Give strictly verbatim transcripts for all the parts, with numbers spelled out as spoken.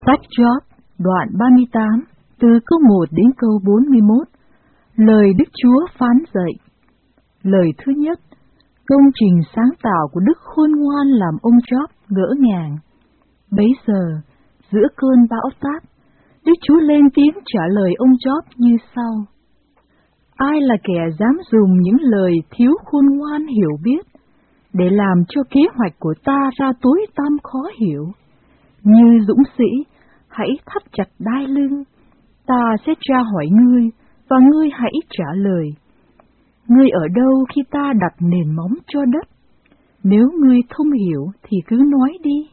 Sách Job, đoạn ba mươi tám, từ câu một đến câu bốn mươi mốt. Lời Đức Chúa phán dạy. Lời thứ nhất, công trình sáng tạo của Đức Khôn Ngoan làm ông Job ngỡ ngàng. Bấy giờ, giữa cơn bão táp, Đức Chúa lên tiếng trả lời ông Job như sau. Ai là kẻ dám dùng những lời thiếu khôn ngoan hiểu biết, để làm cho kế hoạch của ta ra tối tăm khó hiểu? Như dũng sĩ, hãy thắt chặt đai lưng, ta sẽ tra hỏi ngươi, và ngươi hãy trả lời. Ngươi ở đâu khi ta đặt nền móng cho đất? Nếu ngươi thông hiểu thì cứ nói đi.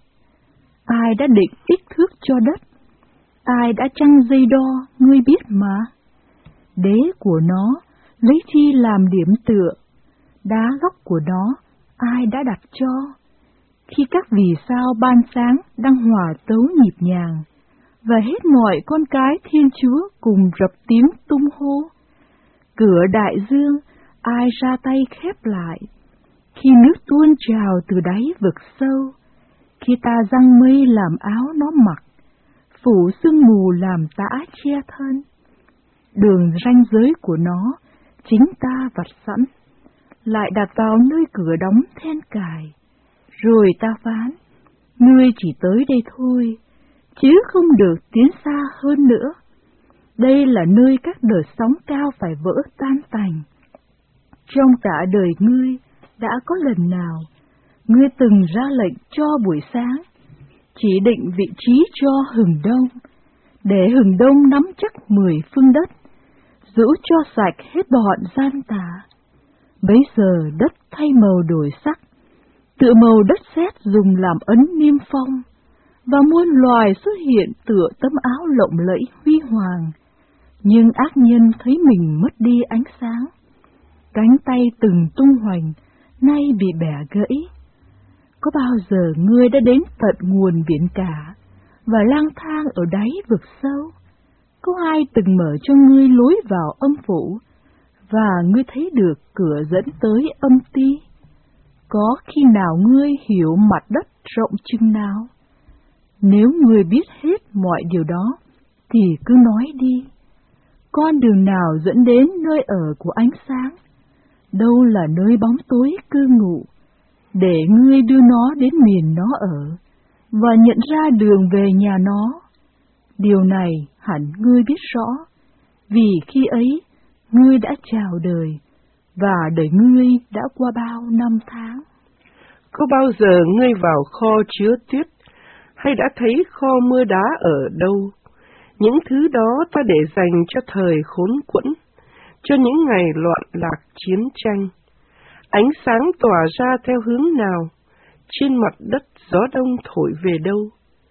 Ai đã định kích thước cho đất? Ai đã trăng dây đo, ngươi biết mà. Đế của nó lấy chi làm điểm tựa? Đá góc của nó ai đã đặt cho? Khi các vì sao ban sáng đang hòa tấu nhịp nhàng, và hết mọi con cái Thiên Chúa cùng rập tiếng tung hô, cửa đại dương ai ra tay khép lại? Khi nước tuôn trào từ đáy vực sâu, khi ta giăng mây làm áo nó mặc, phủ sương mù làm tã che thân, đường ranh giới của nó chính ta vạch sẵn, lại đặt vào nơi cửa đóng then cài. Rồi ta phán, ngươi chỉ tới đây thôi, chứ không được tiến xa hơn nữa. Đây là nơi các đợt sóng cao phải vỡ tan tành. Trong cả đời ngươi đã có lần nào ngươi từng ra lệnh cho buổi sáng, chỉ định vị trí cho hừng đông, để hừng đông nắm chắc mười phương đất, giữ cho sạch hết bọn gian tà? Bấy giờ đất thay màu đổi sắc, tựa màu đất sét dùng làm ấn niêm phong, và muôn loài xuất hiện tựa tấm áo lộng lẫy huy hoàng. Nhưng ác nhân thấy mình mất đi ánh sáng, cánh tay từng tung hoành, nay bị bẻ gãy. Có bao giờ ngươi đã đến tận nguồn biển cả, và lang thang ở đáy vực sâu? Có ai từng mở cho ngươi lối vào âm phủ, và ngươi thấy được cửa dẫn tới âm ti? Có khi nào ngươi hiểu mặt đất rộng chừng nào? Nếu ngươi biết hết mọi điều đó, thì cứ nói đi. Con đường nào dẫn đến nơi ở của ánh sáng? Đâu là nơi bóng tối cư ngụ, để ngươi đưa nó đến miền nó ở, và nhận ra đường về nhà nó? Điều này hẳn ngươi biết rõ, vì khi ấy ngươi đã chào đời, và đời ngươi đã qua bao năm tháng. Có bao giờ ngươi vào kho chứa tuyết, hay đã thấy kho mưa đá ở đâu? Những thứ đó ta để dành cho thời khốn quẫn, cho những ngày loạn lạc chiến tranh. Ánh sáng tỏa ra theo hướng nào? Trên mặt đất gió đông thổi về đâu?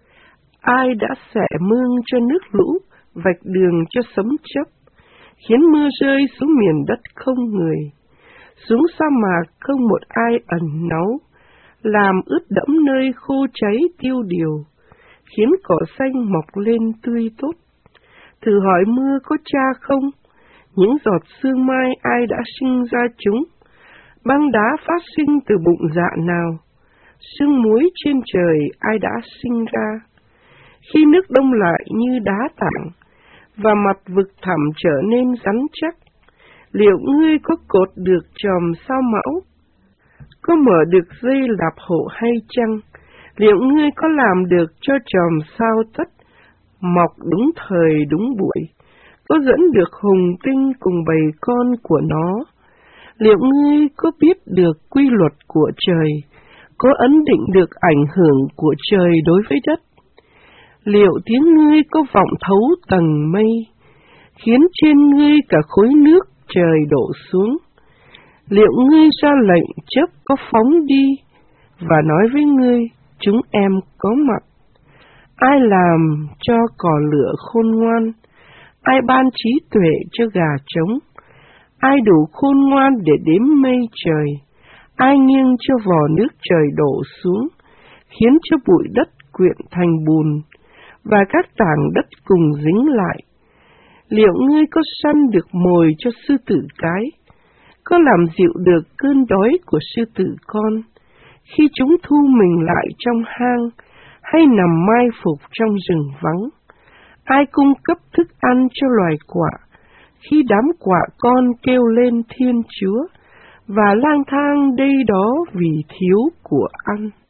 Ai đã xẻ mương cho nước lũ, vạch đường cho sấm chớp, khiến mưa rơi xuống miền đất không người, xuống sa mạc không một ai ẩn náu, làm ướt đẫm nơi khô cháy tiêu điều, khiến cỏ xanh mọc lên tươi tốt? Thử hỏi mưa có cha không? Những giọt sương mai ai đã sinh ra chúng? Băng đá phát sinh từ bụng dạ nào? Sương muối trên trời ai đã sinh ra? Khi nước đông lại như đá tảng, và mặt vực thẳm trở nên rắn chắc, liệu ngươi có cột được chòm sao mão? Có mở được dây lạp hộ hay chăng? Liệu ngươi có làm được cho chòm sao tất mọc đúng thời đúng buổi? Có dẫn được hùng tinh cùng bầy con của nó? Liệu ngươi có biết được quy luật của trời? Có ấn định được ảnh hưởng của trời đối với đất? Liệu tiếng ngươi có vọng thấu tầng mây, khiến trên ngươi cả khối nước trời đổ xuống? Liệu ngươi ra lệnh chớp có phóng đi, và nói với ngươi, chúng em có mặt? Ai làm cho cò lửa khôn ngoan? Ai ban trí tuệ cho gà trống? Ai đủ khôn ngoan để đếm mây trời? Ai nghiêng cho vò nước trời đổ xuống, khiến cho bụi đất quyện thành bùn, và các tảng đất cùng dính lại? Liệu ngươi có săn được mồi cho sư tử cái? Có làm dịu được cơn đói của sư tử con, khi chúng thu mình lại trong hang, hay nằm mai phục trong rừng vắng? Ai cung cấp thức ăn cho loài quạ khi đám quạ con kêu lên Thiên Chúa và lang thang đây đó vì thiếu của ăn?